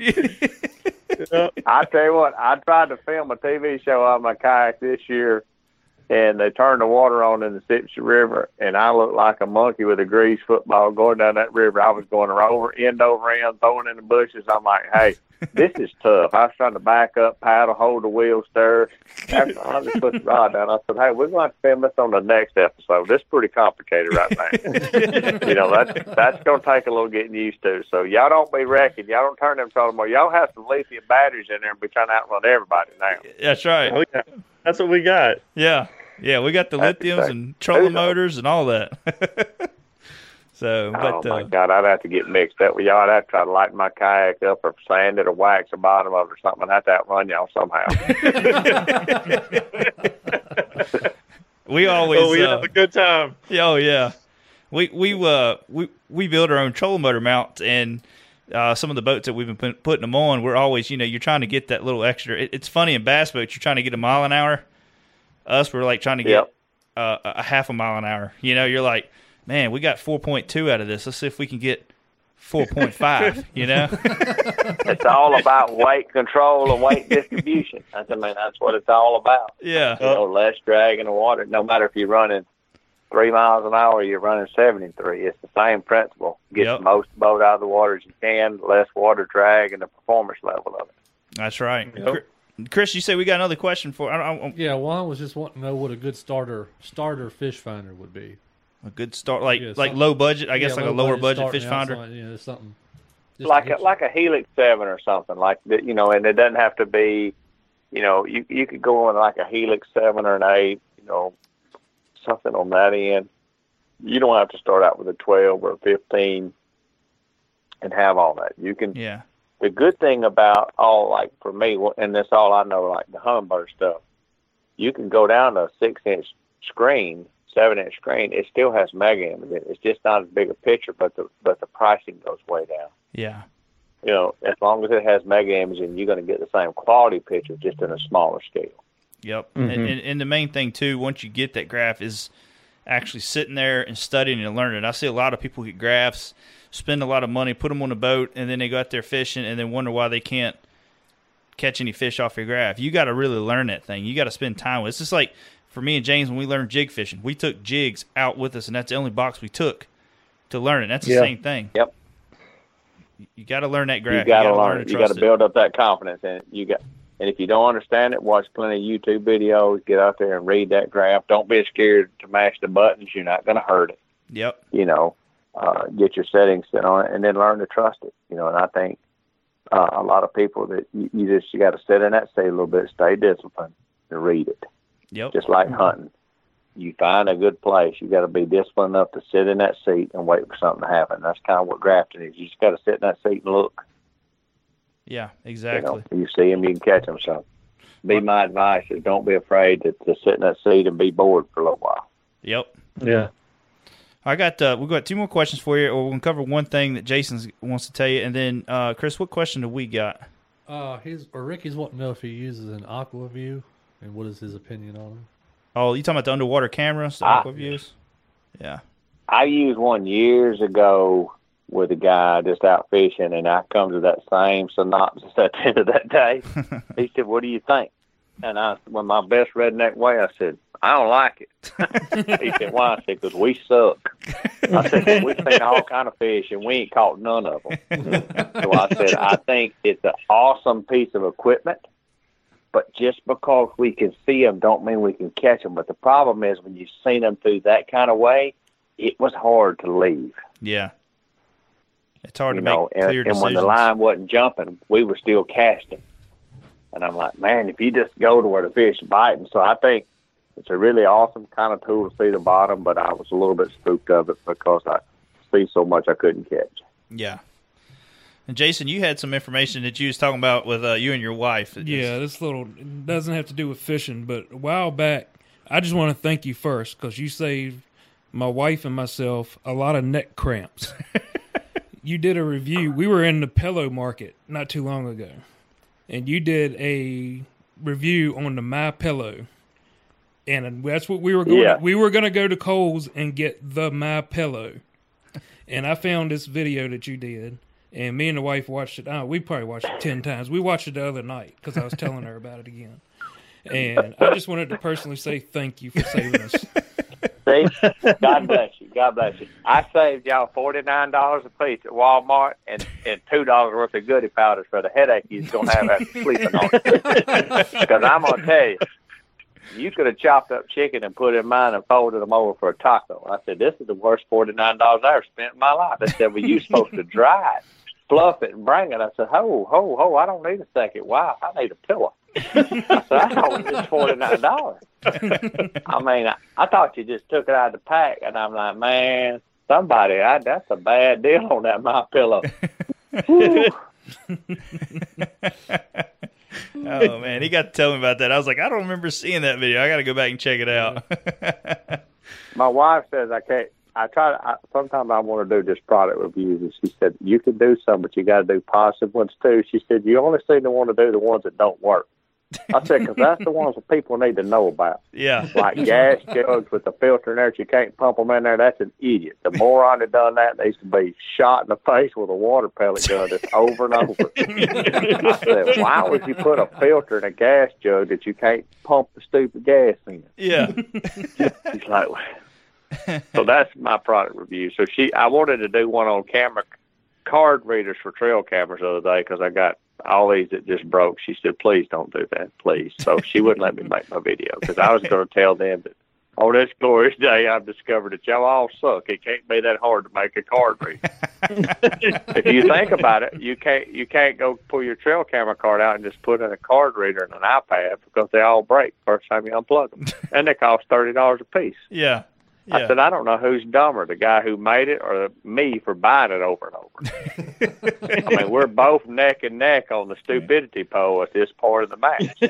I tell you what, I tried to film a T V show on my kayak this year, and they turned the water on in the Sipsey River, and I looked like a monkey with a grease football going down that river. I was going over, end over end, throwing in the bushes. I'm like, hey, this is tough. I was trying to back up, paddle, hold the wheel, stir. After I just put the rod down, I said, hey, we're going to film this on the next episode. This is pretty complicated right now. You know, that's, that's going to take a little getting used to. So y'all don't be wrecking. Y'all don't turn them trolling more. Y'all have some lithium batteries in there and be trying to outrun everybody now. That's right. Oh, yeah. That's what we got. Yeah. Yeah, we got the That's lithiums exactly. and trolling Who's- motors and all that. So, but oh, my uh, God, I'd have to get mixed up with y'all. I'd have to try to lighten my kayak up or sand it or wax the bottom of it or something. I'd have to outrun y'all somehow. we always, Oh, we uh, have a good time. oh yeah, we we uh we we build our own trolling motor mount, and uh, some of the boats that we've been put, putting them on, we're always, you know, you're trying to get that little extra. It, it's funny in bass boats, you're trying to get a mile an hour. Us, we're like trying to get Yep. uh, a half a mile an hour. You know, you're like, man, we got four point two out of this. Let's see if we can get four point five, you know? It's all about weight control and weight distribution. That's, I mean, that's what it's all about. Yeah. You know, less drag in the water. No matter if you're running three miles an hour or you're running seventy-three, it's the same principle. Get Yep. the most boat out of the water as you can, less water drag, and the performance level of it. That's right. Yep. Chris, you say we got another question for I, I, Yeah, Juan was just wanting to know what a good starter starter fish finder would be. a good start, like Yeah, like something- low budget, I guess, Yeah, like a low lower budget starting fish out, finder. something, Yeah, something. just to Like get a, you- like a Helix seven or something like that, you know, and it doesn't have to be, you know, you you could go on like a Helix seven or an eight, you know, something on that end. You don't have to start out with a twelve or a fifteen and have all that. You can. Yeah. The good thing about all, like for me, and that's all I know, like the Humminbird stuff, you can go down to a six inch screen, seven inch screen. It still has mega image in it. It's just not as big a picture, but the but the pricing goes way down. Yeah. You know, as long as it has mega imaging, you're going to get the same quality picture, just in a smaller scale. Yep. Mhm. And, and and the main thing too, once you get that graph, is actually sitting there and studying and learning. I see a lot of people get graphs, spend a lot of money, put them on a boat, and then they go out there fishing, and then wonder why they can't catch any fish off your graph. You got to really learn that thing. You got to spend time with it. It's just like for me and James when we learned jig fishing. We took jigs out with us, and that's the only box we took to learn it. That's the Yeah. same thing. Yep. You, you got to learn that graph. You got to gotta learn it. to You got to trust build up that confidence in it. You got, and if you don't understand it, watch plenty of YouTube videos. Get out there and read that graph. Don't be scared to mash the buttons. You're not going to hurt it. it. Yep. You know, uh, get your settings set on it, and then learn to trust it. You know, and I think uh, a lot of people that you, you just you got to sit in that seat a little bit, stay disciplined, and read it. Yep. Just like hunting. You find a good place, you got to be disciplined enough to sit in that seat and wait for something to happen. That's kind of what drafting is. You just got to sit in that seat and look. Yeah, You exactly. know, you see them, you can catch them. So, be my advice is don't be afraid to, to sit in that seat and be bored for a little while. Yep. Yeah. I got uh, we've got two more questions for you, or we're gonna cover one thing that Jason wants to tell you, and then uh, Chris, what question do we got? Uh, he's or Ricky's wanting to know if he uses an AquaView and what is his opinion on it. Oh, you talking about the underwater cameras, the Ah. AquaViews? Yeah. I used one years ago with a guy just out fishing, and I come to that same synopsis at the end of that day. He said, "What do you think?" And I, with my best redneck way, I said, "I don't like it." He said, "Why?" I said, "Because we suck." I said, "We've seen all kind of fish, and we ain't caught none of them." So I said, "I think it's an awesome piece of equipment, but just because we can see them don't mean we can catch them. But the problem is when you've seen them through that kind of way, it was hard to leave." Yeah. It's hard You to know, make and, clear and decisions. when the line wasn't jumping, we were still casting. And I'm like, man, if you just go to where the fish are biting. So I think it's a really awesome kind of tool to see the bottom, but I was a little bit spooked of it because I see so much I couldn't catch. Yeah. And Jason, you had some information that you was talking about with uh, you and your wife. It Yeah, just- this little it doesn't have to do with fishing, but a while back, I just want to thank you first because you saved my wife and myself a lot of neck cramps. You did a review. We were in the pillow market not too long ago, and you did a review on the My Pillow, and that's what we were going. Yeah. We were going to go to Kohl's and get the My Pillow, and I found this video that you did. And me and the wife watched it. Oh, we probably watched it ten times. We watched it the other night because I was telling her about it again. And I just wanted to personally say thank you for saving us. See? God bless you. God bless you. I saved y'all forty-nine dollars a piece at Walmart and, and two dollars worth of goody powders for the headache you're going to have after sleeping on it. Because I'm going to tell you, you could have chopped up chicken and put it in mine and folded them over for a taco. I said, this is the worst forty-nine dollars I ever spent in my life. They said, well, you're supposed to dry it, fluff it, and bring it. I said, ho, ho, ho, I don't need a second wife. I need a pillow. I said, I don't need forty-nine dollars. I mean, I, I thought you just took it out of the pack, and I'm like, man, somebody, I, that's a bad deal on that My Pillow. Oh man, he got to tell me about that. I was like, I don't remember seeing that video. I got to go back and check it out. My wife says I can't. I try. To, I, sometimes I want to do just product reviews, and she said you can do some, but you got to do positive ones too. She said you only seem to want to do the ones that don't work. I said because that's the ones that people need to know about. Yeah, Like gas jugs with the filter in there that you can't pump them in there. That's an idiot. The moron that done that needs to be shot in the face with a water pellet gun just over and over. I said, why would you put a filter in a gas jug that you can't pump the stupid gas in? yeah. He's like, so that's my product review. So she, I wanted to do one on camera card readers for trail cameras the other day because I got all these that just broke. She said, please don't do that, please. So she wouldn't let me make my video because I was going to tell them that on this glorious day I've discovered that y'all all suck. It can't be that hard to make a card reader. If you think about it, you can't you can't go pull your trail camera card out and just put in a card reader and an iPad because they all break first time you unplug them, and they cost thirty dollars a piece. Yeah. Yeah. I said, I don't know who's dumber, the guy who made it or me for buying it over and over. I mean, we're both neck and neck on the stupidity pole at this part of the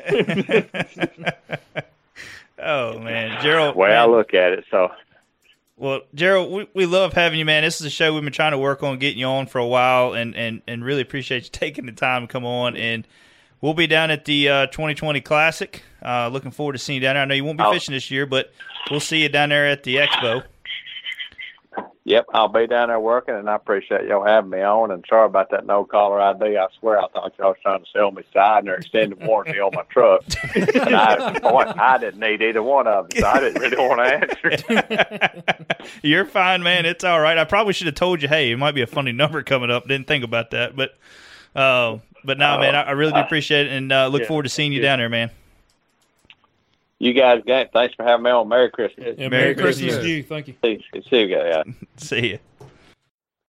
match. Oh man, Gerald. Way I look at it. So, Well, Gerald, we, we love having you, man. This is a show we've been trying to work on getting you on for a while, and, and, and really appreciate you taking the time to come on. And we'll be down at the uh, twenty twenty Classic. Uh, looking forward to seeing you down there. I know you won't be Oh. fishing this year, but we'll see you down there at the Expo. yep, I'll be down there working, and I appreciate y'all having me on. And sorry about that no caller I D. I swear I thought y'all was trying to sell me side or extended warranty on my truck. And I, boy, I didn't need either one of them, so I didn't really want to answer. You're fine, man. It's all right. I probably should have told you, hey, it might be a funny number coming up. Didn't think about that, but uh, but no, man, I, I really do appreciate it, and uh, look Yeah. forward to seeing you Yeah. down there, man. You guys, thanks for having me on. Merry Christmas. Yeah, Merry Merry Christmas Christmas. to you. Thank you. See, see you guys. See you.